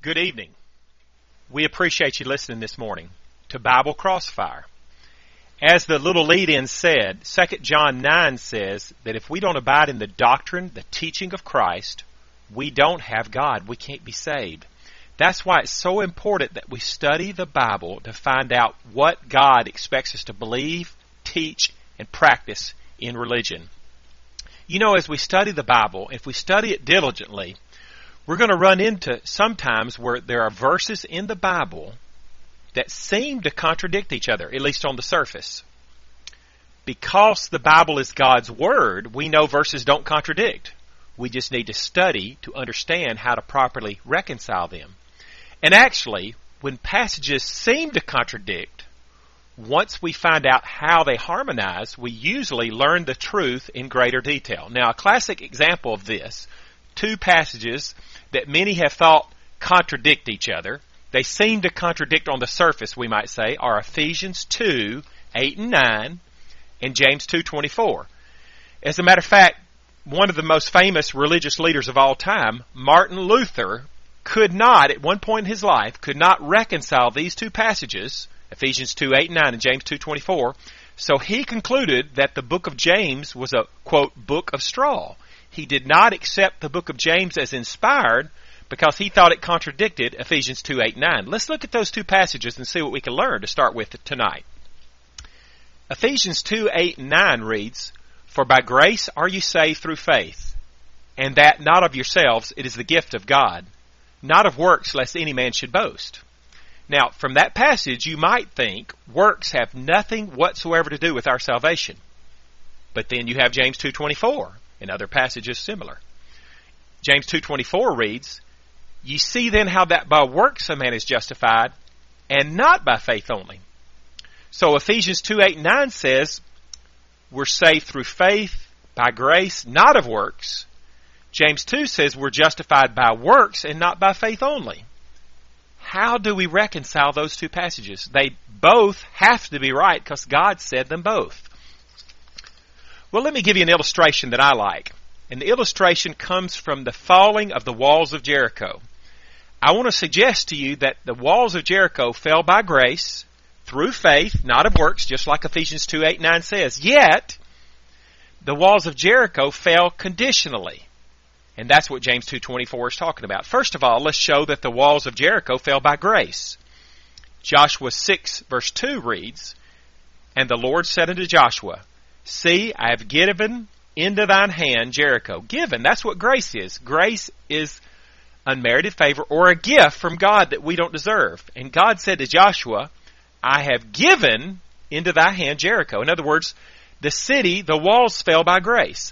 Good evening. We appreciate you listening this morning to Bible Crossfire. As the little lead-in said, 2 John 9 says that if we don't abide in the doctrine, the teaching of Christ, we don't have God. We can't be saved. That's why it's so important that we study the Bible to find out what God expects us to believe, teach, and practice in religion. You know, as we study the Bible, if we study it diligently, we're going to run into sometimes where there are verses in the Bible that seem to contradict each other, at least on the surface. Because the Bible is God's Word, we know verses don't contradict. We just need to study to understand how to properly reconcile them. And actually, when passages seem to contradict, once we find out how they harmonize, we usually learn the truth in greater detail. Now, a classic example of this, two passages that many have thought contradict each other, they seem to contradict on the surface, we might say, are Ephesians 2, 8 and 9, and James 2:24. As a matter of fact, one of the most famous religious leaders of all time, Martin Luther, could not, at one point in his life, could not reconcile these two passages, Ephesians 2, 8 and 9, and James 2:24, so he concluded that the book of James was a, quote, book of straw. He did not accept the book of James as inspired because he thought it contradicted Ephesians 2, 8, 9. Let's look at those two passages and see what we can learn to start with tonight. Ephesians 2, 8, and 9 reads, "For by grace are you saved through faith, and that not of yourselves, it is the gift of God, not of works, lest any man should boast." Now, from that passage, you might think works have nothing whatsoever to do with our salvation. But then you have James 2:24 and other passages similar. James 2:24 reads, "Ye see then how that by works a man is justified, and not by faith only." So Ephesians 2, 8 and 9 says, we're saved through faith, by grace, not of works. James 2 says we're justified by works and not by faith only. How do we reconcile those two passages? They both have to be right because God said them both. Well, let me give you an illustration that I like. And the illustration comes from the falling of the walls of Jericho. I want to suggest to you that the walls of Jericho fell by grace, through faith, not of works, just like Ephesians 2, 8, 9 says. Yet, the walls of Jericho fell conditionally. And that's what James 2:24 is talking about. First of all, let's show that the walls of Jericho fell by grace. Joshua 6, verse 2 reads, "And the Lord said unto Joshua, See, I have given into thine hand Jericho." Given, that's what grace is. Grace is unmerited favor or a gift from God that we don't deserve. And God said to Joshua, "I have given into thy hand Jericho." In other words, the city, the walls fell by grace.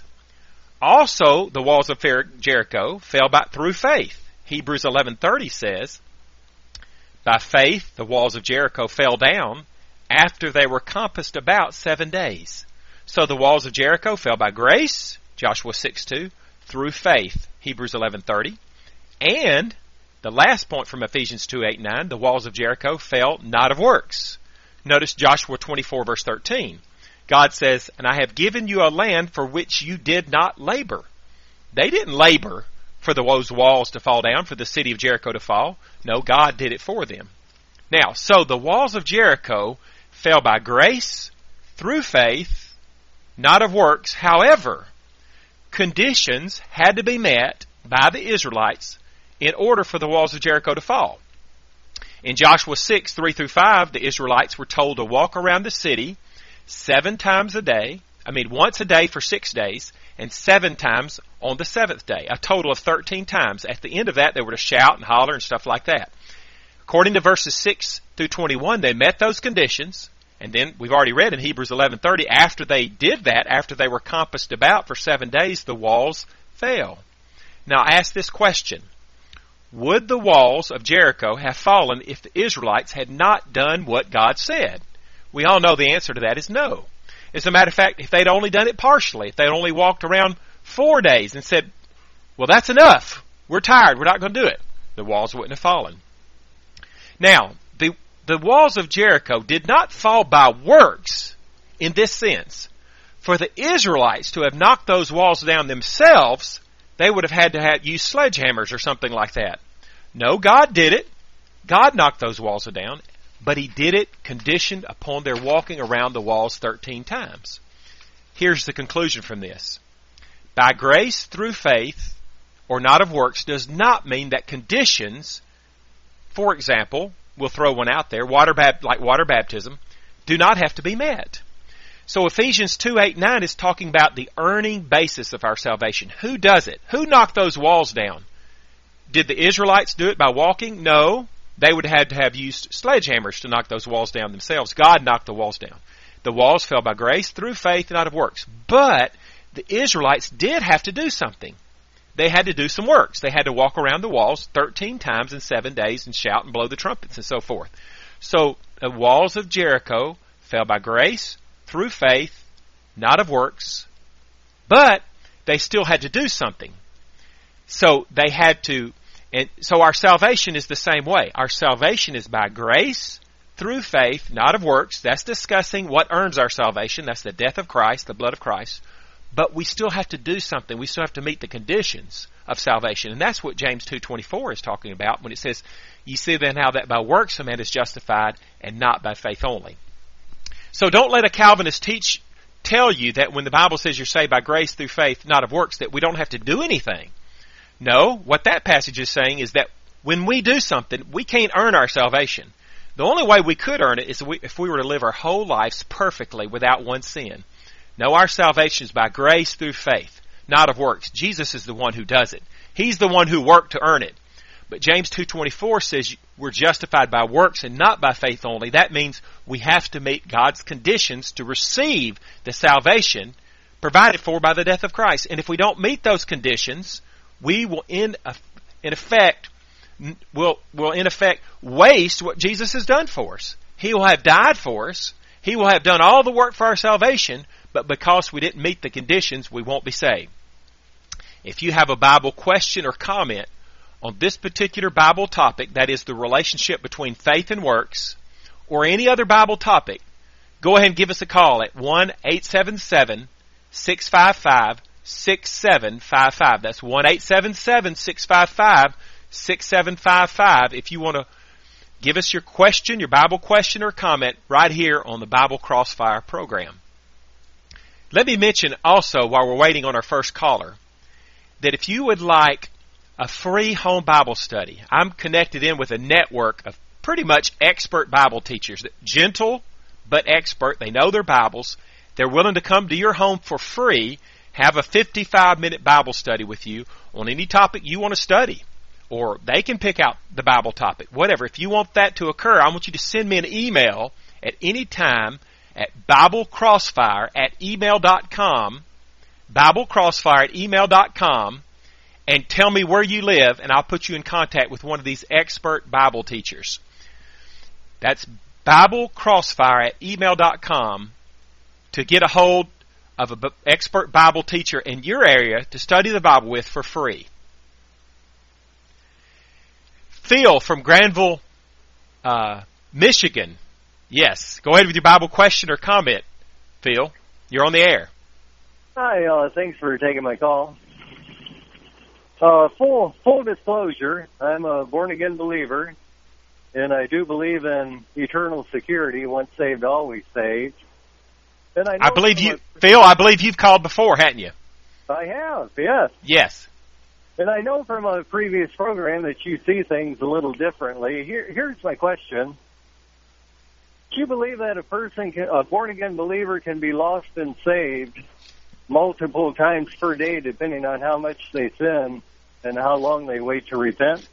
Also, the walls of Jericho fell through faith. Hebrews 11:30 says, "By faith the walls of Jericho fell down after they were compassed about 7 days." So the walls of Jericho fell by grace, Joshua 6:2, through faith, Hebrews 11:30. And the last point from Ephesians 2, 8, 9, the walls of Jericho fell not of works. Notice Joshua 24, verse 13. God says, "And I have given you a land for which you did not labor." They didn't labor for those walls to fall down, for the city of Jericho to fall. No, God did it for them. Now, so the walls of Jericho fell by grace, through faith, not of works. However, conditions had to be met by the Israelites in order for the walls of Jericho to fall. In Joshua 6, 3 through 5, the Israelites were told to walk around the city 7 times a day, once a day for 6 days, and 7 times on the 7th day, a total of 13 times. At the end of that, they were to shout and holler and stuff like that. According to verses 6 through 21, they met those conditions. And then we've already read in Hebrews 11:30, after they did that, after they were compassed about for 7 days, the walls fell. Now ask this question. Would the walls of Jericho have fallen if the Israelites had not done what God said? We all know the answer to that is no. As a matter of fact, if they'd only done it partially, if they'd only walked around 4 days and said, "Well, that's enough. We're tired. We're not going to do it," the walls wouldn't have fallen. Now, the walls of Jericho did not fall by works in this sense. For the Israelites to have knocked those walls down themselves, they would have had to use sledgehammers or something like that. No, God did it. God knocked those walls down, but He did it conditioned upon their walking around the walls 13 times. Here's the conclusion from this. By grace through faith, or not of works, does not mean that conditions, for example, we'll throw one out there, like water baptism, do not have to be met. So Ephesians 2:8-9 is talking about the earning basis of our salvation. Who does it? Who knocked those walls down? Did the Israelites do it by walking? No. They would have had to have used sledgehammers to knock those walls down themselves. God knocked the walls down. The walls fell by grace through faith, not of works. But the Israelites did have to do something. They had to do some works. They had to walk around the walls 13 times in 7 days and shout and blow the trumpets and so forth. So the walls of Jericho fell by grace through faith, not of works. But they still had to do something. So they had to, and so our salvation is the same way. Our salvation is by grace through faith, not of works. That's discussing what earns our salvation. That's the death of Christ, the blood of Christ. But we still have to do something. We still have to meet the conditions of salvation. And that's what James 2:24 is talking about when it says, "Ye see then how that by works a man is justified, and not by faith only." So don't let a Calvinist tell you that when the Bible says you're saved by grace through faith, not of works, that we don't have to do anything. No, what that passage is saying is that when we do something, we can't earn our salvation. The only way we could earn it is if we were to live our whole lives perfectly without one sin. No, our salvation is by grace through faith, not of works. Jesus is the one who does it. He's the one who worked to earn it. But James 2:24 says we're justified by works and not by faith only. That means we have to meet God's conditions to receive the salvation provided for by the death of Christ. And if we don't meet those conditions, we will in effect waste what Jesus has done for us. He will have died for us. He will have done all the work for our salvation, but because we didn't meet the conditions, we won't be saved. If you have a Bible question or comment on this particular Bible topic, that is the relationship between faith and works, or any other Bible topic, go ahead and give us a call at 1-877-655-6755. That's 1-877-655-6755 if you want to give us your question, your Bible question or comment right here on the Bible Crossfire program. Let me mention also, while we're waiting on our first caller, that if you would like a free home Bible study, I'm connected in with a network of pretty much expert Bible teachers, gentle but expert. They know their Bibles. They're willing to come to your home for free, have a 55-minute Bible study with you on any topic you want to study. Or they can pick out the Bible topic, whatever. If you want that to occur, I want you to send me an email at any time at BibleCrossfire@email.com, BibleCrossfire@email.com, and tell me where you live, and I'll put you in contact with one of these expert Bible teachers. That's BibleCrossfire@email.com to get a hold of an expert Bible teacher in your area to study the Bible with for free. Phil from Granville, Michigan. Yes, go ahead with your Bible question or comment, Phil. You're on the air. Hi, thanks for taking my call. Full disclosure, I'm a born-again believer, and I do believe in eternal security, once saved, always saved. And I believe Phil, I believe you've called before, hadn't you? I have, yes. Yes. And I know from a previous program that you see things a little differently. Here's my question. Do you believe that a born-again believer can be lost and saved multiple times per day, depending on how much they sin and how long they wait to repent?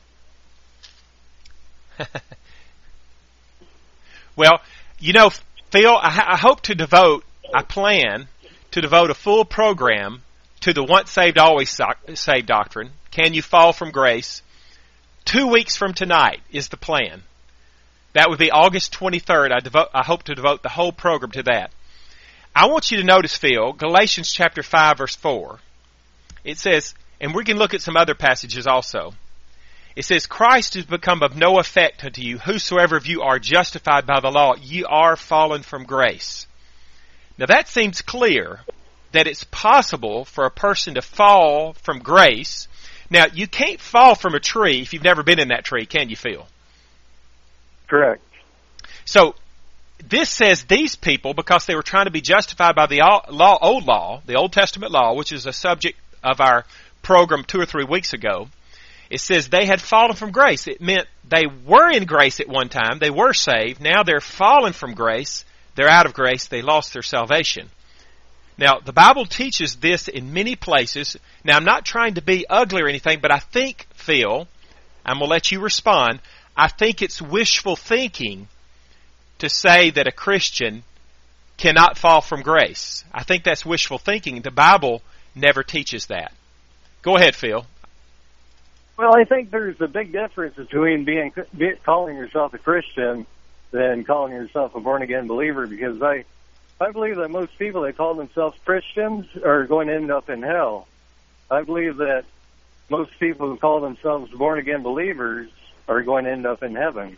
Well, Phil, I plan to devote a full program to the once saved, always saved doctrine. Can you fall from grace? 2 weeks from tonight is the plan. That would be August 23rd. I hope to devote the whole program to that. I want you to notice, Phil, Galatians chapter 5, verse 4. It says, and we can look at some other passages also. It says, Christ has become of no effect unto you. Whosoever of you are justified by the law, ye are fallen from grace. Now that seems clear that it's possible for a person to fall from grace. Now, you can't fall from a tree if you've never been in that tree, can you, Phil? Correct. So, this says these people, because they were trying to be justified by the old law, the Old Testament law, which is a subject of our program 2 or 3 weeks ago, it says they had fallen from grace. It meant they were in grace at one time. They were saved. Now they're fallen from grace. They're out of grace. They lost their salvation. Now, the Bible teaches this in many places. Now, I'm not trying to be ugly or anything, but I think, Phil, I'm going to let you respond, I think it's wishful thinking to say that a Christian cannot fall from grace. I think that's wishful thinking. The Bible never teaches that. Go ahead, Phil. Well, I think there's a big difference between calling yourself a Christian than calling yourself a born-again believer, because I believe that most people that call themselves Christians are going to end up in hell. I believe that most people who call themselves born-again believers are going to end up in heaven.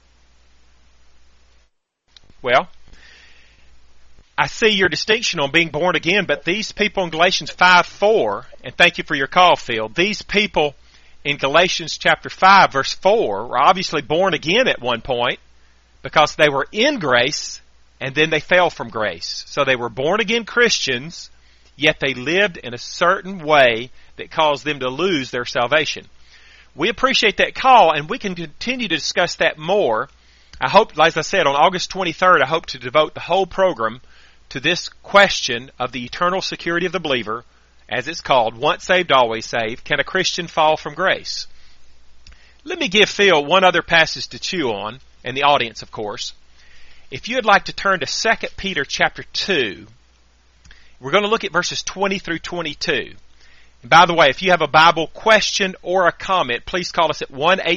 Well, I see your distinction on being born again, but these people in Galatians 5:4, and thank you for your call, Phil, these people in Galatians chapter 5, verse 4, were obviously born again at one point because they were in grace, and then they fell from grace. So they were born-again Christians, yet they lived in a certain way that caused them to lose their salvation. We appreciate that call, and we can continue to discuss that more. I hope, as I said, on August 23rd, I hope to devote the whole program to this question of the eternal security of the believer, as it's called, once saved, always saved. Can a Christian fall from grace? Let me give Phil one other passage to chew on, and the audience, of course. If you'd like to turn to 2 Peter chapter 2, we're going to look at verses 20 through 22. And by the way, if you have a Bible question or a comment, please call us at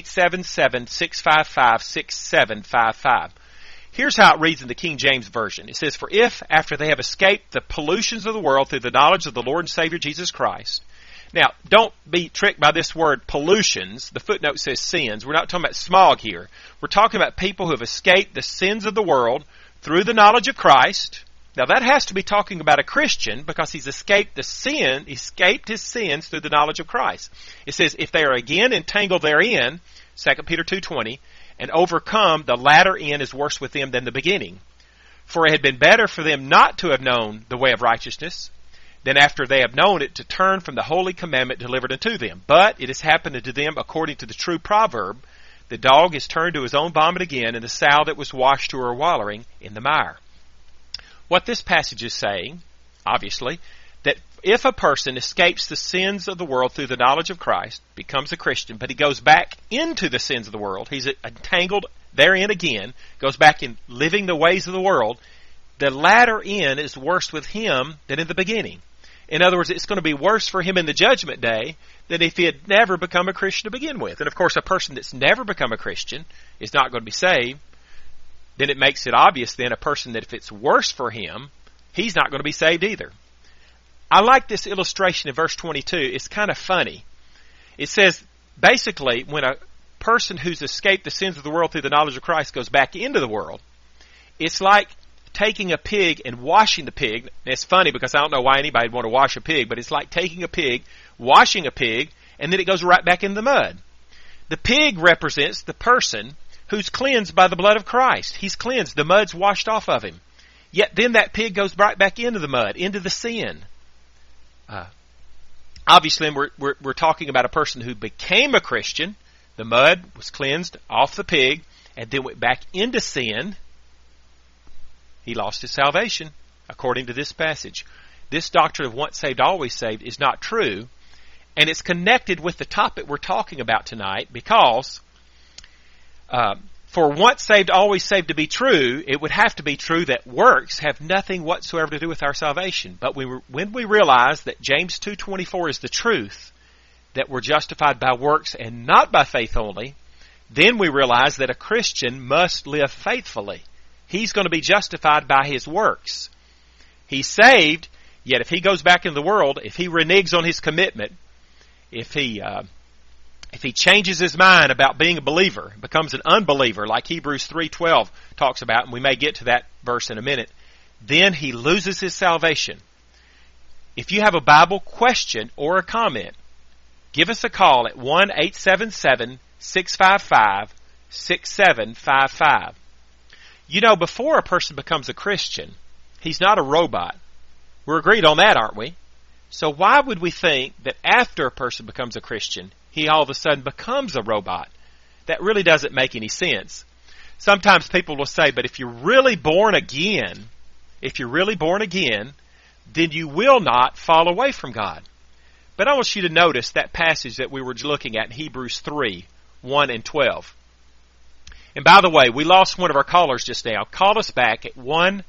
1-877-655-6755. Here's how it reads in the King James Version. It says, "For if, after they have escaped the pollutions of the world through the knowledge of the Lord and Savior Jesus Christ." Now, don't be tricked by this word pollutions. The footnote says sins. We're not talking about smog here. We're talking about people who have escaped the sins of the world through the knowledge of Christ. Now, that has to be talking about a Christian because he's escaped his sins through the knowledge of Christ. It says, if they are again entangled therein, 2 Peter 2:20, and overcome, the latter end is worse with them than the beginning. For it had been better for them not to have known the way of righteousness, than after they have known it to turn from the holy commandment delivered unto them. But it has happened unto them according to the true proverb, the dog is turned to his own vomit again, and the sow that was washed to her wallowing in the mire. What this passage is saying, obviously, that if a person escapes the sins of the world through the knowledge of Christ, becomes a Christian, but he goes back into the sins of the world, he's entangled therein again, goes back in living the ways of the world, the latter end is worse with him than in the beginning. In other words, it's going to be worse for him in the judgment day than if he had never become a Christian to begin with. And of course, a person that's never become a Christian is not going to be saved. Then it makes it obvious then a person that if it's worse for him, he's not going to be saved either. I like this illustration in verse 22. It's kind of funny. It says, basically, when a person who's escaped the sins of the world through the knowledge of Christ goes back into the world, it's like taking a pig and washing the pig. And it's funny because I don't know why anybody would want to wash a pig, but it's like taking a pig, washing a pig, and then it goes right back in the mud. The pig represents the person who's cleansed by the blood of Christ. He's cleansed. The mud's washed off of him. Yet then that pig goes right back into the mud, into the sin. Obviously, we're talking about a person who became a Christian. The mud was cleansed off the pig and then went back into sin. He lost his salvation, according to this passage. This doctrine of once saved, always saved is not true, and it's connected with the topic we're talking about tonight because for once saved, always saved to be true, it would have to be true that works have nothing whatsoever to do with our salvation. But when we realize that James 2:24 is the truth, that we're justified by works and not by faith only, then we realize that a Christian must live faithfully. He's going to be justified by his works. He's saved, yet if he goes back into the world, if he reneges on his commitment, if he changes his mind about being a believer, becomes an unbeliever, like Hebrews 3:12 talks about, and we may get to that verse in a minute, then he loses his salvation. If you have a Bible question or a comment, give us a call at 1-877-655-6755. You know, before a person becomes a Christian, he's not a robot. We're agreed on that, aren't we? So why would we think that after a person becomes a Christian, he all of a sudden becomes a robot? That really doesn't make any sense. Sometimes people will say, but if you're really born again, then you will not fall away from God. But I want you to notice that passage that we were looking at in Hebrews 3, 1 and 12. And by the way, we lost one of our callers just now. Call us back at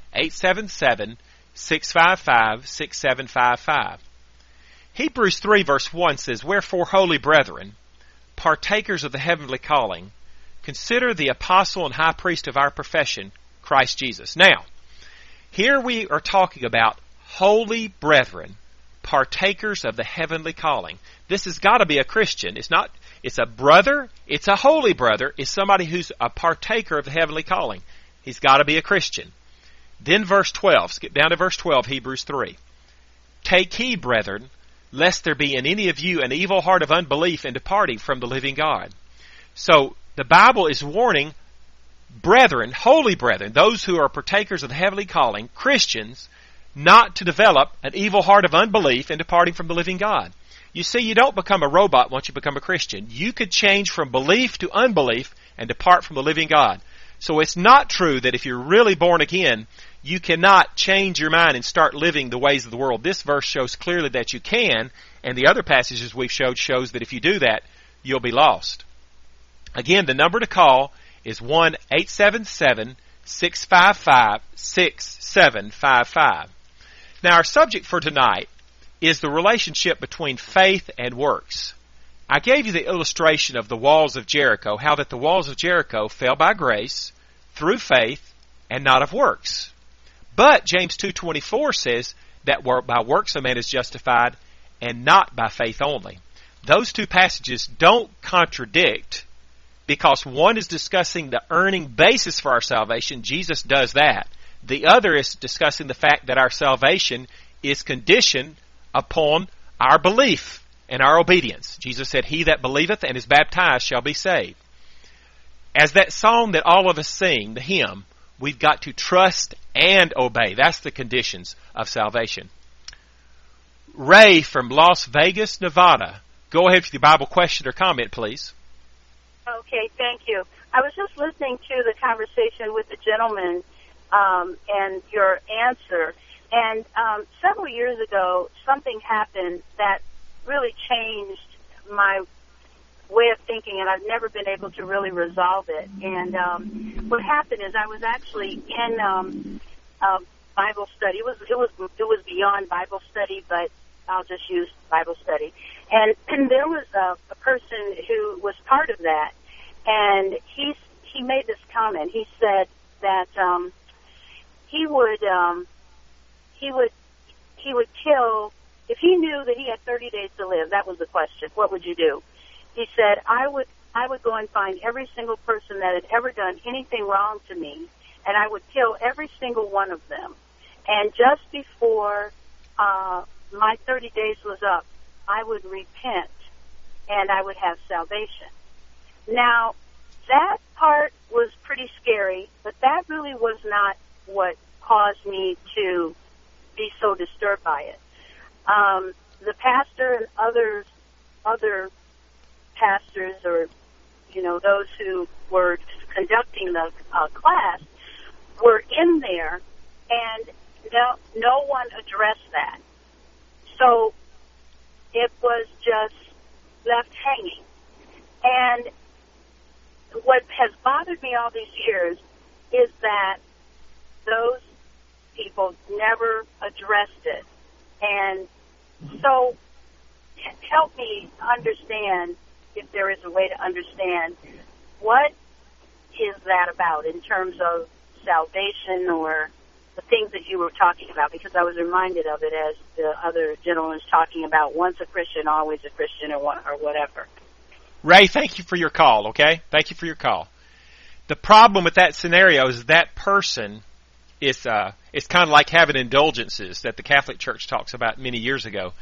1-877-655-6755. Hebrews 3 verse 1 says, Wherefore, holy brethren, partakers of the heavenly calling, consider the apostle and high priest of our profession, Christ Jesus. Now, here we are talking about holy brethren, partakers of the heavenly calling. This has got to be a Christian. It's a brother, it's a holy brother, it's somebody who's a partaker of the heavenly calling. He's got to be a Christian. Then verse 12, skip down to verse 12, Hebrews 3. Take heed, brethren, lest there be in any of you an evil heart of unbelief in departing from the living God. So, the Bible is warning brethren, holy brethren, those who are partakers of the heavenly calling, Christians, not to develop an evil heart of unbelief in departing from the living God. You see, you don't become a robot once you become a Christian. You could change from belief to unbelief and depart from the living God. So it's not true that if you're really born again, you cannot change your mind and start living the ways of the world. This verse shows clearly that you can, and the other passages we've showed shows that if you do that, you'll be lost. Again, the number to call is 1-877-655-6755. Now, our subject for tonight is the relationship between faith and works. I gave you the illustration of the walls of Jericho, how that the walls of Jericho fell by grace, through faith, and not of works. But James 2:24 says that by works a man is justified, and not by faith only. Those two passages don't contradict, because one is discussing the earning basis for our salvation. Jesus does that. The other is discussing the fact that our salvation is conditioned upon our belief and our obedience. Jesus said, He that believeth and is baptized shall be saved. As that song that all of us sing, the hymn, we've got to trust and obey. That's the conditions of salvation. Ray from Las Vegas, Nevada. Go ahead with your Bible question or comment, please. Okay, thank you. I was just listening to the conversation with the gentleman and your answer. And several years ago, something happened that really changed my way of thinking, and I've never been able to really resolve it. And what happened is I was actually in Bible study. It was beyond Bible study, but I'll just use Bible study. And there was a person who was part of that, and he made this comment. He said that he would kill, if he knew that he had 30 days to live. That was the question. What would you do? He said, I would go and find every single person that had ever done anything wrong to me, and I would kill every single one of them. And just before my 30 days was up, I would repent, and I would have salvation. Now, that part was pretty scary, but that really was not what caused me to be so disturbed by it. The pastor and other pastors, or those who were conducting the class, were in there, and no one addressed that. So it was just left hanging. And what has bothered me all these years is that those people never addressed it. And so help me understand, if there is a way to understand, what is that about in terms of salvation or the things that you were talking about, because I was reminded of it as the other gentleman was talking about, once a Christian, always a Christian, or whatever. Ray, thank you for your call, okay? Thank you for your call. The problem with that scenario is that person is it's kind of like having indulgences that the Catholic Church talks about many years ago.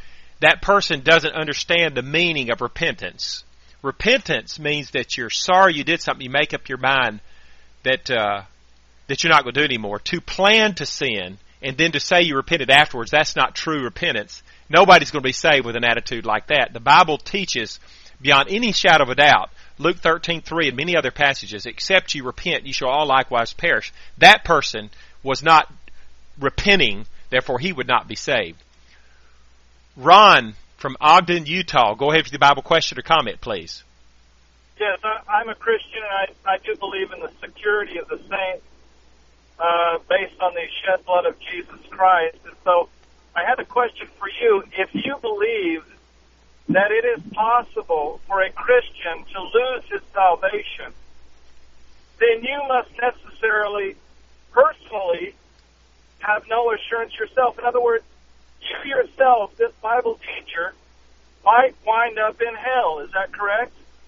that person doesn't understand the meaning of repentance. Repentance means that you're sorry you did something. You make up your mind that you're not going to do it anymore. To plan to sin and then to say you repented afterwards, that's not true repentance. Nobody's going to be saved with an attitude like that. The Bible teaches beyond any shadow of a doubt, Luke 13:3 and many other passages, except you repent, you shall all likewise perish. That person was not repenting, therefore he would not be saved. Ron from Ogden, Utah, go ahead with your Bible question or comment, please. Yes, I'm a Christian, and I do believe in the security of the saints based on the shed blood of Jesus Christ. And so I had a question for you. If you believe that it is possible for a Christian to lose his salvation, then you must necessarily, personally, have no assurance yourself. In other words, you yourself, this Bible teacher, might wind up in hell. Is that correct?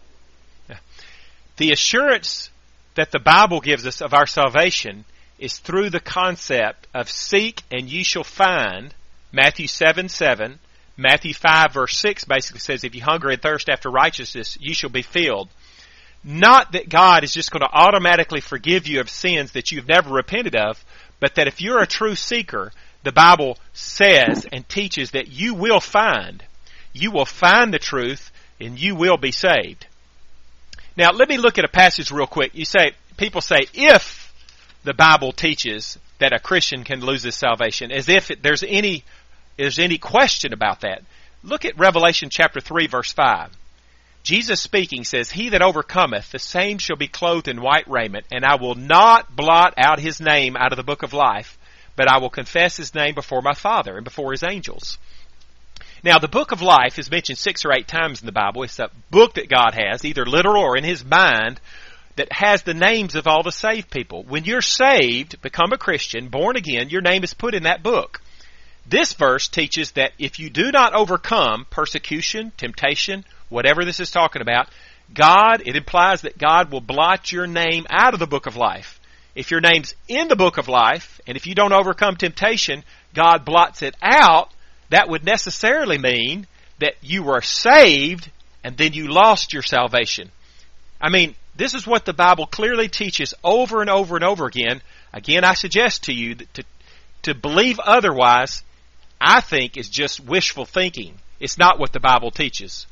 The assurance that the Bible gives us of our salvation is through the concept of seek and ye shall find. Matthew 7:7, Matthew 5 verse 6 basically says, if you hunger and thirst after righteousness, you shall be filled. Not that God is just going to automatically forgive you of sins that you've never repented of, but that if you're a true seeker, the Bible says and teaches that you will find the truth and you will be saved. Now, let me look at a passage real quick. People say, if the Bible teaches that a Christian can lose his salvation, as if there's any question about that. Look at Revelation chapter 3, verse 5. Jesus speaking says, he that overcometh, the same shall be clothed in white raiment, and I will not blot out his name out of the book of life, but I will confess his name before my Father and before his angels. Now, the book of life is mentioned 6 or 8 times in the Bible. It's a book that God has, either literal or in his mind, that has the names of all the saved people. When you're saved, become a Christian, born again, your name is put in that book. This verse teaches that if you do not overcome persecution, temptation, whatever this is talking about, it implies that God will blot your name out of the book of life. If your name's in the book of life, and if you don't overcome temptation, God blots it out, that would necessarily mean that you were saved and then you lost your salvation. I mean, this is what the Bible clearly teaches over and over and over again. Again, I suggest to you that to believe otherwise, I think, is just wishful thinking. It's not what the Bible teaches.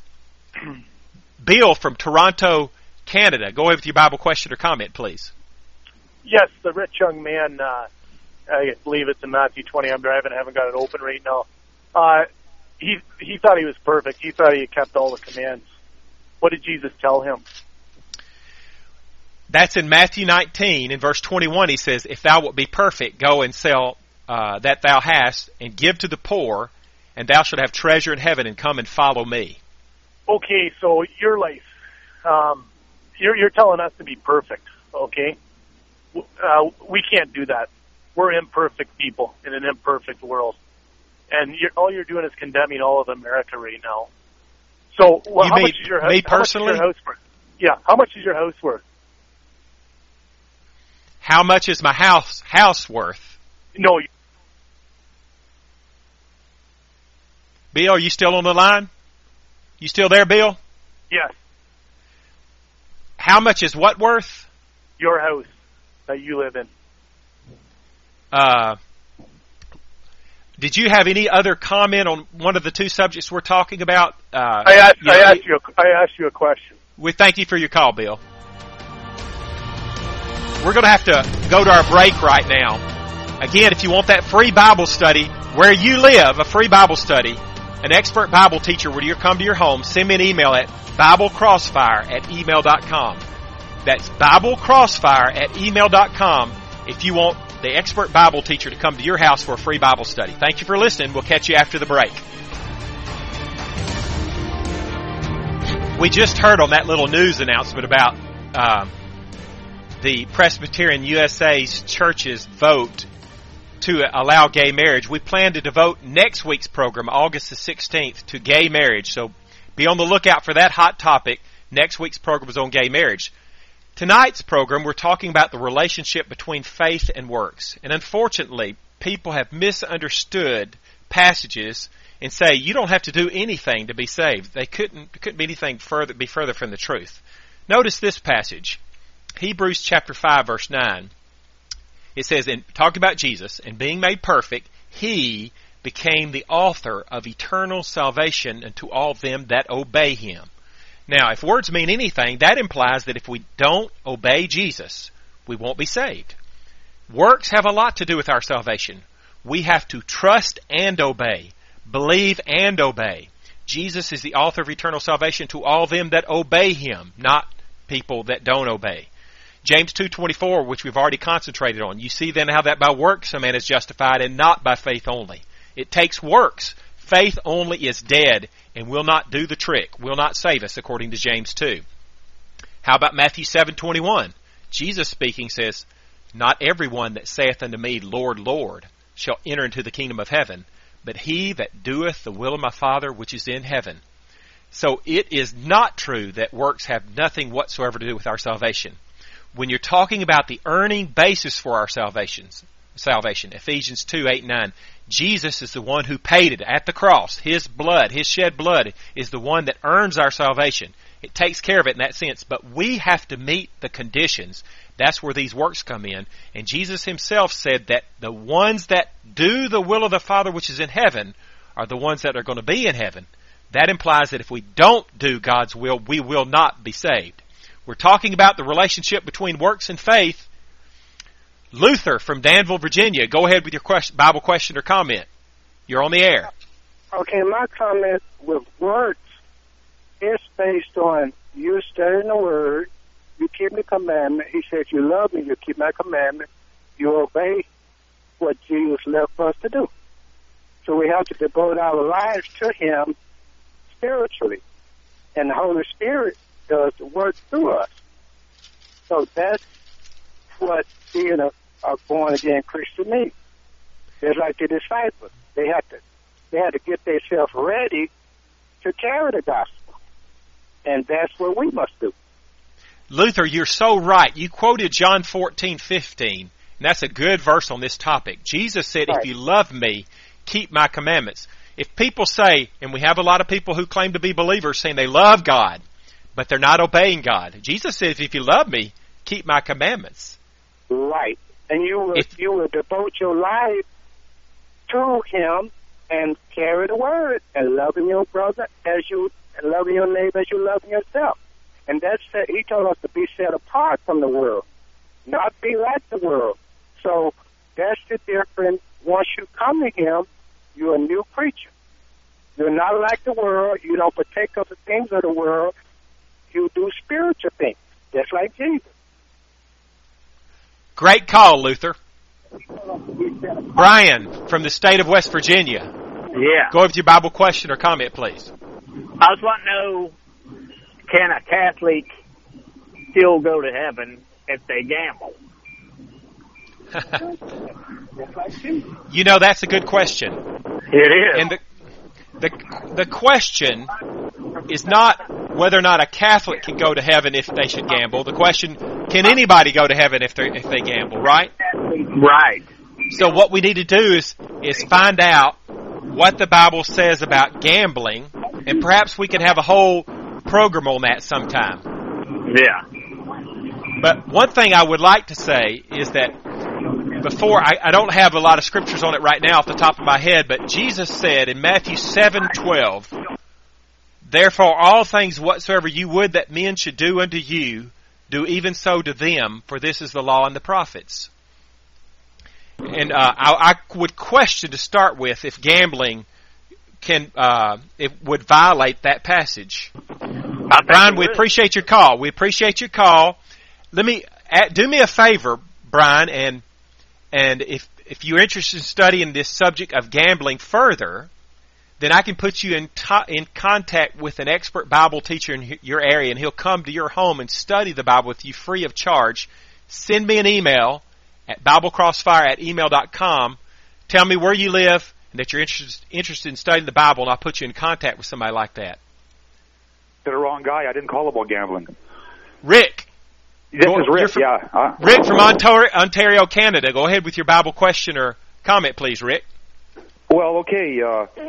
Bill from Toronto, Canada, go ahead with your Bible question or comment, please. Yes, the rich young man, I believe it's in Matthew 20. I'm driving, I haven't got it open right now. He thought he was perfect. He thought he had kept all the commands. What did Jesus tell him? That's in Matthew 19. In verse 21, he says, if thou wilt be perfect, go and sell that thou hast, and give to the poor, and thou shalt have treasure in heaven, and come and follow me. Okay, so your life, you're telling us to be perfect, okay? We can't do that. We're imperfect people in an imperfect world. And all you're doing is condemning all of America right now. So, how much is your house? Me personally? How much is your house worth? Yeah, how much is your house worth? How much is my house worth? No. Bill, are you still on the line? You still there, Bill? Yes. How much is what worth? Your house that you live in. Did you have any other comment on one of the two subjects we're talking about? I asked you a question. We thank you for your call, Bill. We're going to have to go to our break right now. Again, if you want that free Bible study where you live, a free Bible study, an expert Bible teacher will come to your home, send me an email at BibleCrossfire@email.com. That's BibleCrossfire@email.com if you want the expert Bible teacher to come to your house for a free Bible study. Thank you for listening. We'll catch you after the break. We just heard on that little news announcement about the Presbyterian USA's church's vote to allow gay marriage. We plan to devote next week's program, August the 16th, to gay marriage. So be on the lookout for that hot topic. Next week's program is on gay marriage. Tonight's program, we're talking about the relationship between faith and works. And unfortunately, people have misunderstood passages and say you don't have to do anything to be saved. They couldn't be anything further from the truth. Notice this passage, Hebrews chapter 5, verse 9. It says, talking about Jesus, and being made perfect, He became the author of eternal salvation unto all them that obey Him. Now, if words mean anything, that implies that if we don't obey Jesus, we won't be saved. Works have a lot to do with our salvation. We have to trust and obey, believe and obey. Jesus is the author of eternal salvation to all them that obey Him, not people that don't obey. James 2:24, which we've already concentrated on. You see then how that by works a man is justified and not by faith only. It takes works. Faith only is dead and will not do the trick, will not save us, according to James 2. How about Matthew 7:21? Jesus speaking says, not everyone that saith unto me, Lord, Lord, shall enter into the kingdom of heaven, but he that doeth the will of my Father which is in heaven. So it is not true that works have nothing whatsoever to do with our salvation. When you're talking about the earning basis for our salvation, Ephesians 2:8-9, Jesus is the one who paid it at the cross. His blood, His shed blood, is the one that earns our salvation. It takes care of it in that sense, but we have to meet the conditions. That's where these works come in. And Jesus Himself said that the ones that do the will of the Father which is in heaven are the ones that are going to be in heaven. That implies that if we don't do God's will, we will not be saved. We're talking about the relationship between works and faith. Luther from Danville, Virginia, go ahead with your Bible question or comment. You're on the air. Okay, my comment with works is based on you studying the Word, you keep the commandment. He said, you love me, you keep my commandment, you obey what Jesus left for us to do. So we have to devote our lives to Him spiritually. And the Holy Spirit does the work through us. So that's what being a born-again Christian means. It's like the disciples. They had to get themselves ready to carry the gospel. And that's what we must do. Luther, you're so right. You quoted John 14:15, and that's a good verse on this topic. Jesus said, right, if you love me, keep my commandments. If people say, and we have a lot of people who claim to be believers saying they love God, but they're not obeying God. Jesus says, if you love me, keep my commandments. Right. And you will devote your life to Him and carry the Word and loving your brother and loving your neighbor as you love yourself. And that's He told us to be set apart from the world, not be like the world. So that's the difference. Once you come to Him, you're a new creature. You're not like the world. You don't partake of the things of the world. You do spiritual things, just like Jesus. Great call, Luther. Brian from the state of West Virginia. Yeah. Go with your Bible question or comment, please. I was wanting to know, can a Catholic still go to heaven if they gamble? You know, that's a good question. It is. And the question is not whether or not a Catholic can go to heaven if they should gamble. The question, can anybody go to heaven if they gamble, right? Right. So what we need to do is find out what the Bible says about gambling, and perhaps we can have a whole program on that sometime. Yeah. But one thing I would like to say is that before, I don't have a lot of scriptures on it right now off the top of my head, but Jesus said in Matthew 7:12, therefore all things whatsoever you would that men should do unto you, do even so to them, for this is the law and the prophets. And I would question to start with if gambling it would violate that passage. Brian, we appreciate your call. Let me do me a favor, Brian, and if you're interested in studying this subject of gambling further, then I can put you in contact with an expert Bible teacher in your area, and he'll come to your home and study the Bible with you free of charge. Send me an email at BibleCrossfire@email.com. Tell me where you live and that you're interested in studying the Bible, and I'll put you in contact with somebody like that. To the wrong guy. I didn't call about gambling. Rick. This is Rick, yeah. Rick from Ontario, Canada. Go ahead with your Bible question or comment, please, Rick. Well, okay.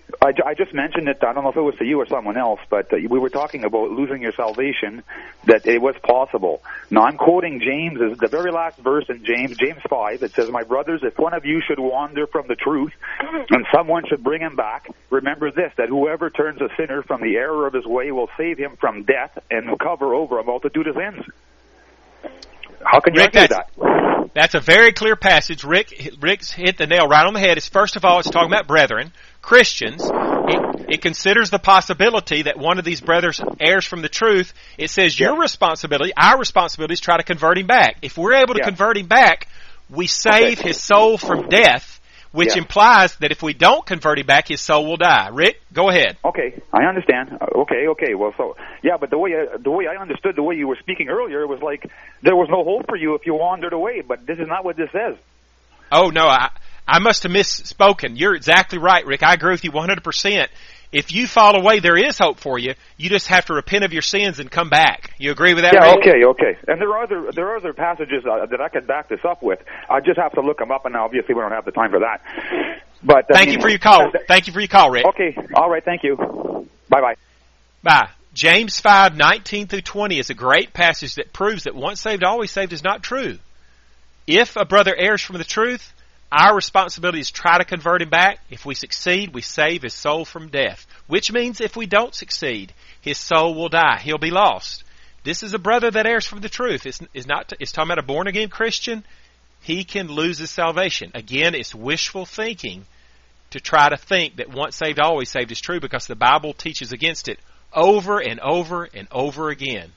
I just mentioned it. I don't know if it was to you or someone else, but we were talking about losing your salvation, that it was possible. Now, I'm quoting James, the very last verse in James 5. It says, "My brothers, if one of you should wander from the truth and someone should bring him back, remember this, that whoever turns a sinner from the error of his way will save him from death and cover over a multitude of sins." How can you argue that? That's a very clear passage. Rick's hit the nail right on the head. First of all, it's talking about brethren, Christians. It considers the possibility that one of these brothers errs from the truth. It says your responsibility, our responsibility, is try to convert him back. If we're able to convert him back, we save his soul from death, which implies that if we don't convert him back, his soul will die. Rick, go ahead. Okay, I understand. Okay. Well, so but the way I understood the way you were speaking earlier, it was like there was no hope for you if you wandered away. But this is not what this says. Oh no, I must have misspoken. You're exactly right, Rick. I agree with you 100%. If you fall away, there is hope for you. You just have to repent of your sins and come back. You agree with that? Yeah. Rick? Okay. And there are other passages that I could back this up with. I just have to look them up, and obviously we don't have the time for that. But thank you for your call. Thank you for your call, Rick. Okay. All right. Thank you. Bye. Bye. James 5:19-20 is a great passage that proves that once saved, always saved is not true. If a brother errs from the truth, our responsibility is try to convert him back. If we succeed, we save his soul from death. Which means if we don't succeed, his soul will die. He'll be lost. This is a brother that errs from the truth. It's talking about a born-again Christian. He can lose his salvation. Again, it's wishful thinking to try to think that once saved, always saved is true, because the Bible teaches against it over and over and over again.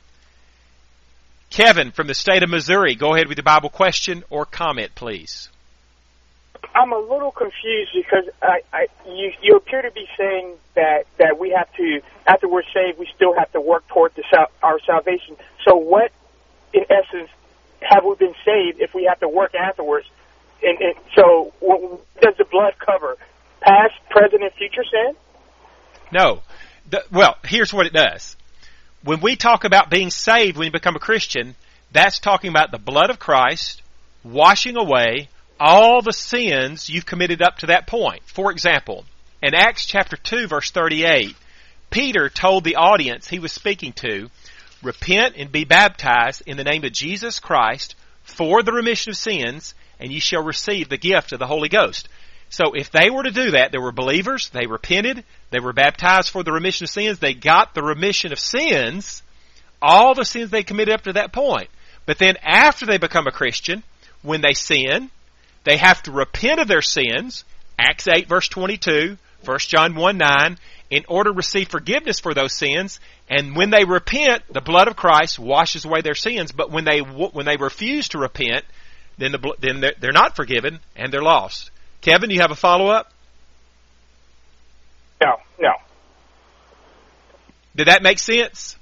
Kevin from the state of Missouri, go ahead with the Bible question or comment, please. I'm a little confused because you appear to be saying that we have to, after we're saved, we still have to work toward our salvation. So what, in essence, have we been saved if we have to work afterwards? And so what does the blood cover? Past, present, and future sin? No. Well, here's what it does. When we talk about being saved when you become a Christian, that's talking about the blood of Christ washing away all the sins you've committed up to that point. For example, in Acts chapter 2, verse 38, Peter told the audience he was speaking to, "Repent and be baptized in the name of Jesus Christ for the remission of sins, and ye shall receive the gift of the Holy Ghost." So if they were to do that, they were believers, they repented, they were baptized for the remission of sins, they got the remission of sins, all the sins they committed up to that point. But then after they become a Christian, when they sin, they have to repent of their sins, Acts 8 verse 22, 1 John 1:9, in order to receive forgiveness for those sins. And when they repent, the blood of Christ washes away their sins. But when they refuse to repent, then they're not forgiven and they're lost. Kevin, you have a follow-up? No. Did that make sense?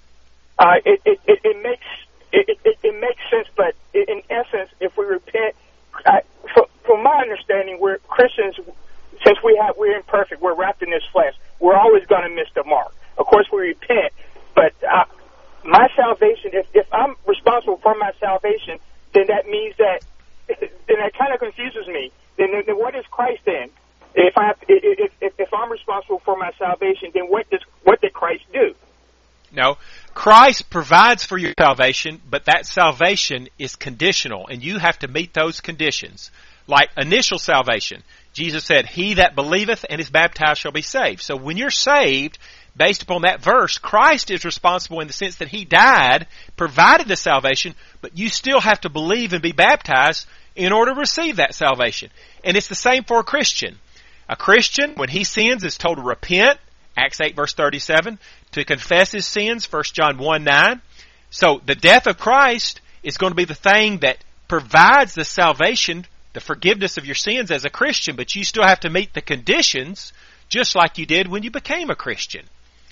It makes sense, but in essence, if we repent, from my understanding, we're Christians. Since we're imperfect, we're wrapped in this flesh. We're always going to miss the mark. Of course, we repent, but my salvation. If I'm responsible for my salvation, then that means that kind of confuses me. Then what is Christ then? If I'm responsible for my salvation, then what did Christ do? No, Christ provides for your salvation, but that salvation is conditional, and you have to meet those conditions. Like initial salvation, Jesus said, "He that believeth and is baptized shall be saved." So when you're saved, based upon that verse, Christ is responsible in the sense that He died, provided the salvation, but you still have to believe and be baptized in order to receive that salvation. And it's the same for a Christian. A Christian, when he sins, is told to repent, Acts 8 verse 37, to confess his sins, 1 John 1:9. So the death of Christ is going to be the thing that provides the salvation, the forgiveness of your sins as a Christian, but you still have to meet the conditions just like you did when you became a Christian.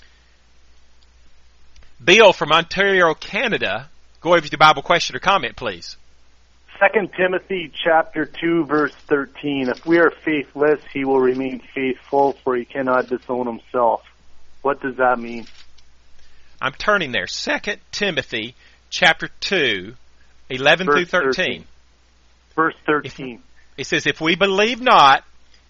Bill from Ontario, Canada, go ahead with your Bible question or comment, please. 2 Timothy chapter 2, verse 13. If we are faithless, he will remain faithful, for he cannot disown himself. What does that mean? I'm turning there. 2 Timothy chapter 2, 11 through 13. Verse 13. It says, "If we believe not,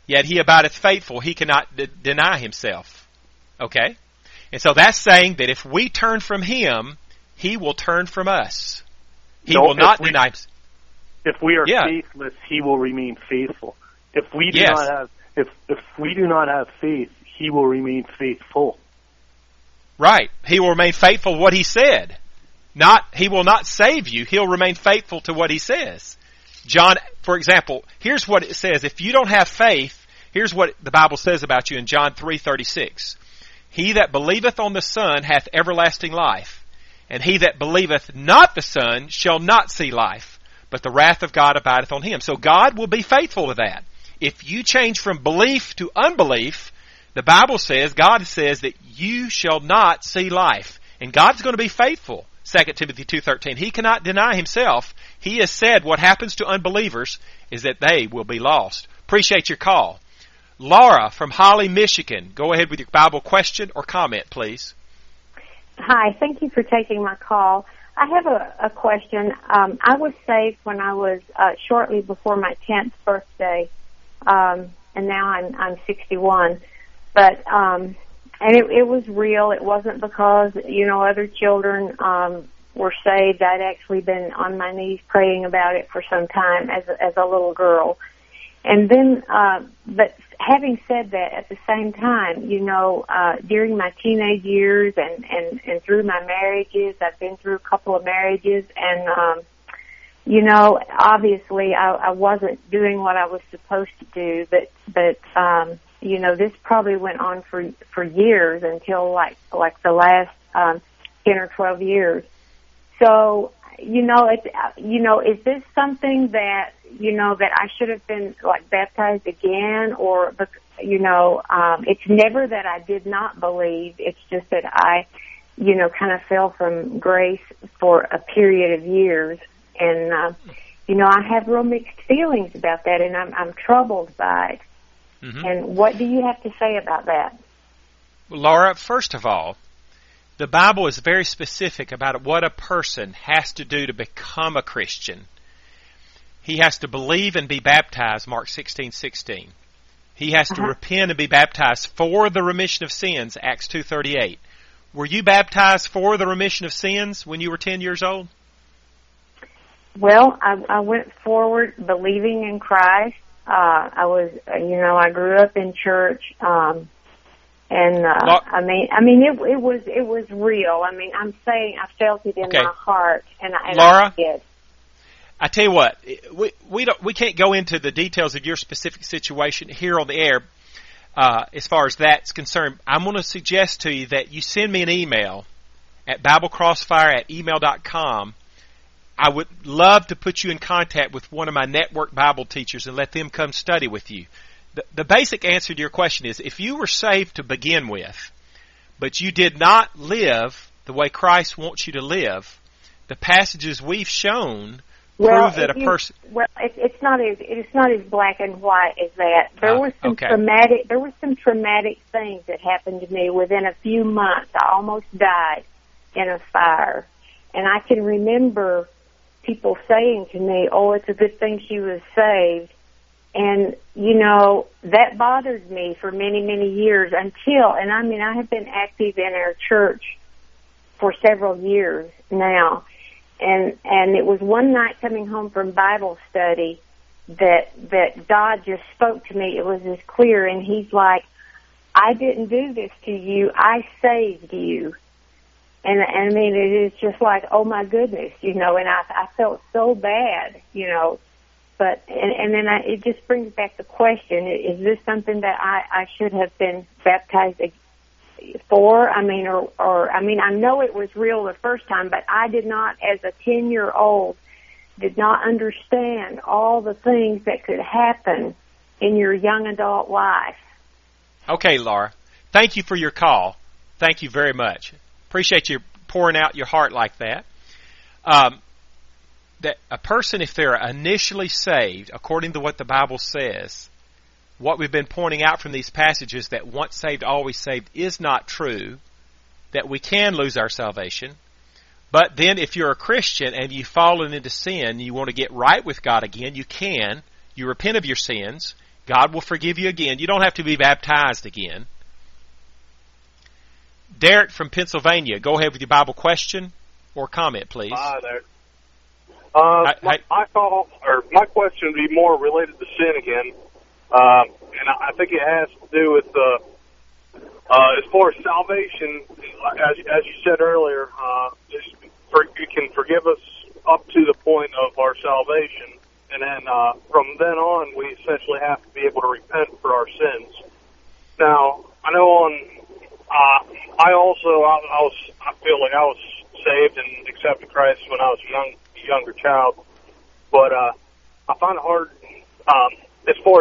yet he abideth faithful. He cannot deny himself. Okay? And so that's saying that if we turn from him, he will turn from us. He will not deny himself. If we are faithless, he will remain faithful. If we do not have, if we do not have faith, he will remain faithful. Right. He will remain faithful to what he said. He will not save you. He'll remain faithful to what he says. John, for example, here's what it says. If you don't have faith, here's what the Bible says about you in John 3:36. He that believeth on the Son hath everlasting life, and he that believeth not the Son shall not see life, but the wrath of God abideth on him. So God will be faithful to that. If you change from belief to unbelief, the Bible says, God says that you shall not see life. And God's going to be faithful. 2 Timothy 2:13. He cannot deny himself. He has said what happens to unbelievers is that they will be lost. Appreciate your call. Laura from Holly, Michigan. Go ahead with your Bible question or comment, please. Hi, thank you for taking my call. I have a question. I was saved when I was shortly before my 10th birthday, and now I'm 61. But and it was real. It wasn't because other children were saved. I'd actually been on my knees praying about it for some time as a little girl. And then, but having said that, at the same time, during my teenage years and through my marriages, I've been through a couple of marriages, and obviously I wasn't doing what I was supposed to do, but this probably went on for years until like the last 10 or 12 years. So, is this something that that I should have been baptized again, or it's never that I did not believe. It's just that I, kind of fell from grace for a period of years, and I have real mixed feelings about that, and I'm troubled by it. Mm-hmm. And what do you have to say about that? Well, Laura, first of all, the Bible is very specific about what a person has to do to become a Christian. He has to believe and be baptized, Mark 16:16. He has to repent and be baptized for the remission of sins, Acts 2:38. Were you baptized for the remission of sins when you were 10 years old? Well, I went forward believing in Christ. I was, I grew up in church, and it was real. I mean, I'm saying I felt it in my heart, and Laura, I did. I tell you what, we can't go into the details of your specific situation here on the air. As far as that's concerned, I'm going to suggest to you that you send me an email at BibleCrossfire@email.com. I would love to put you in contact with one of my network Bible teachers and let them come study with you. The basic answer to your question is, if you were saved to begin with, but you did not live the way Christ wants you to live, the passages we've shown prove that a person. Well, it's not as black and white as that. There were some traumatic things that happened to me within a few months. I almost died in a fire, and I can remember people saying to me, "Oh, it's a good thing she was saved." And, that bothered me for many, many years until, and I have been active in our church for several years now. And it was one night coming home from Bible study that God just spoke to me. It was as clear, and He's like, "I didn't do this to you. I saved you." And it is just like, oh my goodness, and I felt so bad, but, and then it just brings back the question, is this something that I should have been baptized for? I know it was real the first time, but I did not, as a 10-year-old, did not understand all the things that could happen in your young adult life. Okay, Laura. Thank you for your call. Thank you very much. Appreciate you pouring out your heart like that. That a person, if they're initially saved, according to what the Bible says, what we've been pointing out from these passages, that once saved, always saved, is not true, that we can lose our salvation. But then if you're a Christian and you've fallen into sin, you want to get right with God again, you can. You repent of your sins, God will forgive you again. You don't have to be baptized again. Derek from Pennsylvania, go ahead with your Bible question or comment, please. Hi there. My question would be more related to sin again, and I think it has to do with as far as salvation. As you said earlier, you can forgive us up to the point of our salvation, and then from then on, we essentially have to be able to repent for our sins. Now, I know I feel like I was saved and accepted Christ when I was a younger child, but I find it hard as far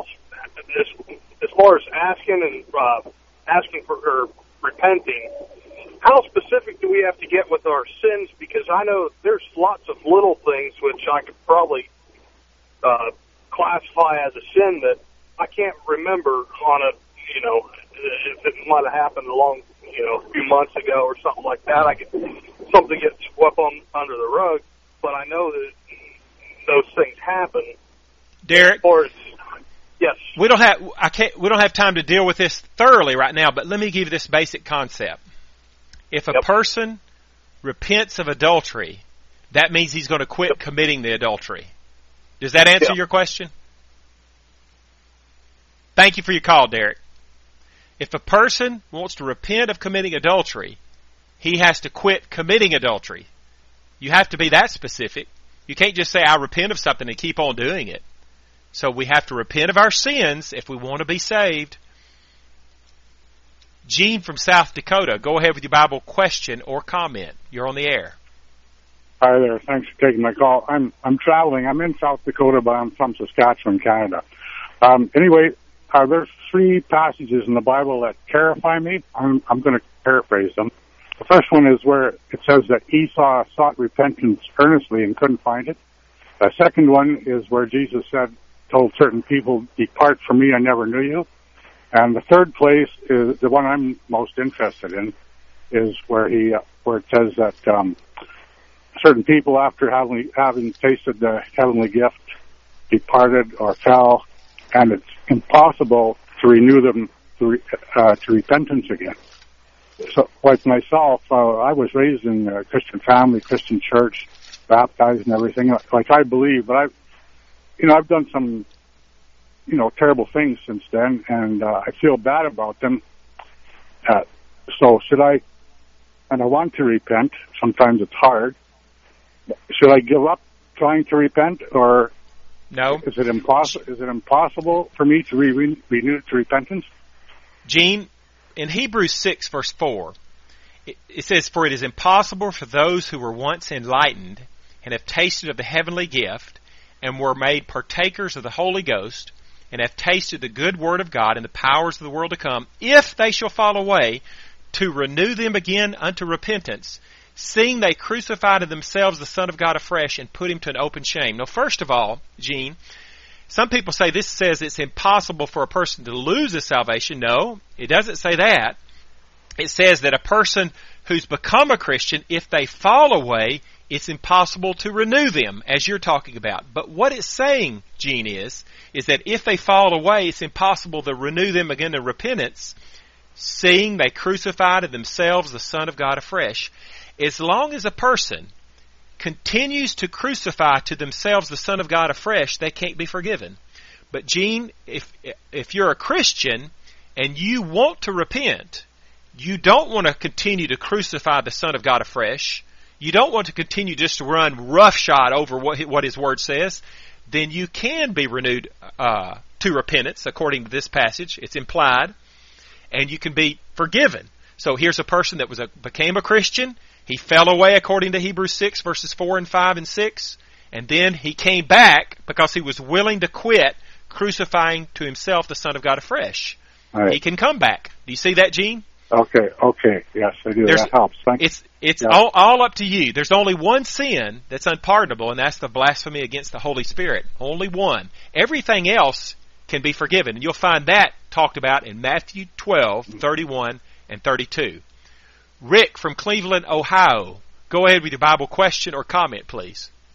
as asking for or repenting. How specific do we have to get with our sins? Because I know there's lots of little things which I could probably classify as a sin that I can't remember on a, if it might have happened a few months ago or something like that. Something gets swept under the rug, but I know that those things happen. Derek, yes, we don't have time to deal with this thoroughly right now, but let me give you this basic concept. If a person repents of adultery, that means he's going to quit committing the adultery. Does that answer your question? Thank you for your call, Derek. If a person wants to repent of committing adultery, he has to quit committing adultery. You have to be that specific. You can't just say, I repent of something and keep on doing it. So we have to repent of our sins if we want to be saved. Gene from South Dakota, go ahead with your Bible question or comment. You're on the air. Hi there. Thanks for taking my call. I'm traveling. I'm in South Dakota, but I'm from Saskatchewan, Canada. Anyway, there's 3 passages in the Bible that terrify me. I'm going to paraphrase them. The first one is where it says that Esau sought repentance earnestly and couldn't find it. The second one is where Jesus told certain people, "Depart from me, I never knew you." And the third place is the one I'm most interested in, is where it says that certain people, after having tasted the heavenly gift, departed or fell, and it's impossible to renew them to repentance again. So, like myself, I was raised in a Christian family, Christian church, baptized and everything. Like I believe, but I've done some, terrible things since then, and I feel bad about them. So should I? And I want to repent. Sometimes it's hard. Should I give up trying to repent, or no? Is it impossible? Is it impossible for me to renew to repentance? Gene, in Hebrews 6, verse 4, it says, "For it is impossible for those who were once enlightened and have tasted of the heavenly gift and were made partakers of the Holy Ghost and have tasted the good word of God and the powers of the world to come, if they shall fall away, to renew them again unto repentance, seeing they crucify to themselves the Son of God afresh and put him to an open shame." Now, first of all, Gene, some people say this says it's impossible for a person to lose his salvation. No, it doesn't say that. It says that a person who's become a Christian, if they fall away, it's impossible to renew them, as you're talking about. But what it's saying, Gene, is that if they fall away, it's impossible to renew them again to repentance, seeing they crucify to themselves the Son of God afresh. As long as a person continues to crucify to themselves the Son of God afresh, they can't be forgiven. But Gene, if you're a Christian and you want to repent, you don't want to continue to crucify the Son of God afresh, you don't want to continue just to run roughshod over what His Word says, then you can be renewed to repentance, according to this passage. It's implied. And you can be forgiven. So here's a person that became a Christian. He fell away according to Hebrews 6, verses 4 and 5 and 6. And then he came back because he was willing to quit crucifying to himself the Son of God afresh. Right. He can come back. Do you see that, Gene? Okay. Yes, I do. That helps. Thank you. It's all up to you. There's only one sin that's unpardonable, and that's the blasphemy against the Holy Spirit. Only one. Everything else can be forgiven. And you'll find that talked about in Matthew 12, 31 and 32. Rick from Cleveland, Ohio. Go ahead with your Bible question or comment, please.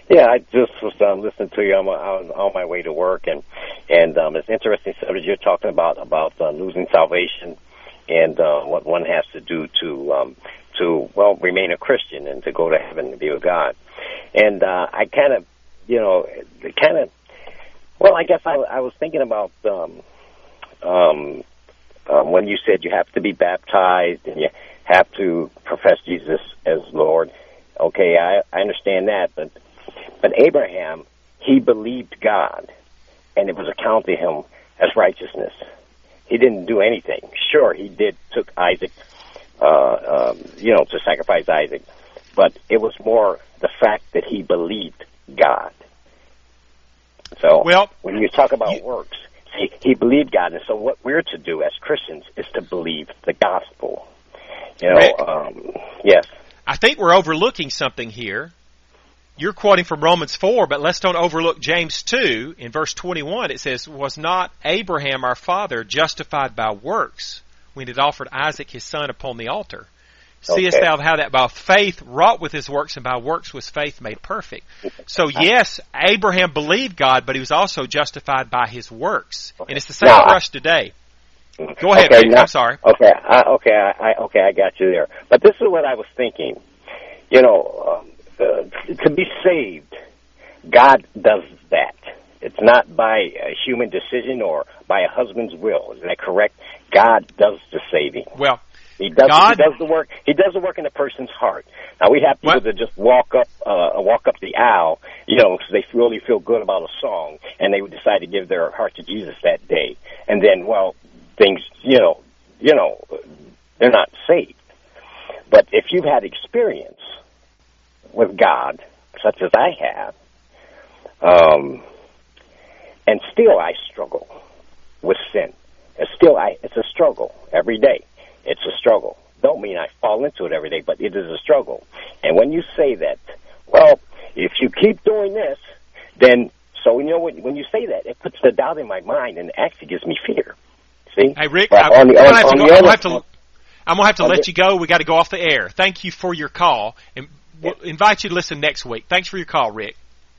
Yeah, I just was listening to you on my way to work, and it's interesting subject you're talking about losing salvation and what one has to do to remain a Christian and to go to heaven and be with God. And I kind of, I guess I was thinking about when you said you have to be baptized and you have to profess Jesus as Lord. Okay, I understand that, but Abraham, he believed God, and it was accounted to him as righteousness. He didn't do anything. Sure, he took Isaac, to sacrifice Isaac, but it was more the fact that he believed God. So when you talk about works, he believed God, and so what we're to do as Christians is to believe the gospel. Rick, yes. I think we're overlooking something here. You're quoting from Romans 4, but let's don't overlook James 2. In verse 21, it says, "Was not Abraham our father justified by works when he had offered Isaac his son upon the altar? Seest thou how that by faith wrought with his works, and by works was faith made perfect?" So yes, Abraham believed God, but he was also justified by his works. And it's the same for us today. Go ahead, Rick. I'm sorry. I got you there. But this is what I was thinking. To be saved, God does that. It's not by a human decision or by a husband's will. Is that correct? God does the saving. Well, He does the work. He does the work in a person's heart. Now we have people that just walk up the aisle, because they really feel good about a song, and they would decide to give their heart to Jesus that day, and then things, they're not saved. But if you've had experience with God, such as I have, and still I struggle with sin. It's a struggle every day. It's a struggle. Don't mean I fall into it every day, but it is a struggle. And when you say that, if you keep doing this, then, when you say that, it puts the doubt in my mind and it actually gives me fear. See? Hey, Rick, I'm going to have to let you go. We got to go off the air. Thank you for your call, and we'll invite you to listen next week. Thanks for your call, Rick.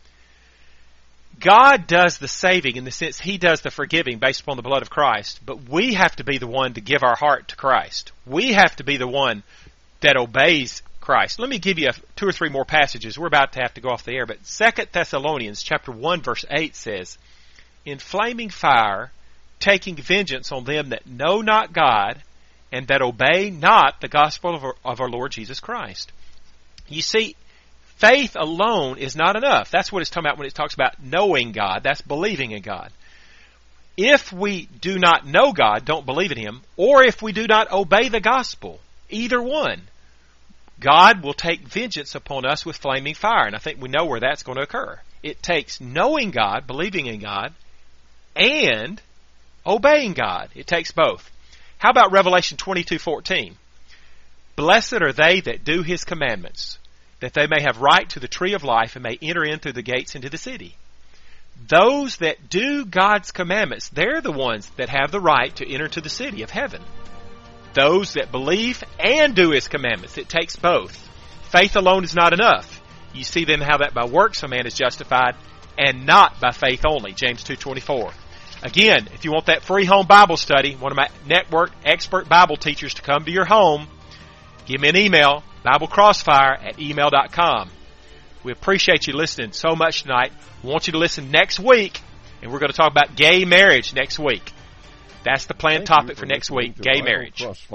God does the saving in the sense He does the forgiving based upon the blood of Christ, but we have to be the one to give our heart to Christ. We have to be the one that obeys Christ. Let me give you 2 or 3 more passages. We're about to have to go off the air, but 2 Thessalonians chapter 1 verse 8 says, "In flaming fire, taking vengeance on them that know not God, and that obey not the gospel of our Lord Jesus Christ." You see, faith alone is not enough. That's what it's talking about when it talks about knowing God. That's believing in God. If we do not know God, don't believe in Him, or if we do not obey the gospel, either one, God will take vengeance upon us with flaming fire. And I think we know where that's going to occur. It takes knowing God, believing in God, and obeying God. It takes both. How about Revelation 22:14? "Blessed are they that do His commandments, that they may have right to the tree of life and may enter in through the gates into the city." Those that do God's commandments, they're the ones that have the right to enter to the city of heaven. Those that believe and do His commandments. It takes both. Faith alone is not enough. You see then how that by works a man is justified, and not by faith only. James 2:24. Again, if you want that free home Bible study, one of my network expert Bible teachers to come to your home, give me an email, BibleCrossfire@email.com. We appreciate you listening so much tonight. We want you to listen next week, and we're going to talk about gay marriage next week. That's the planned topic for next week, gay marriage.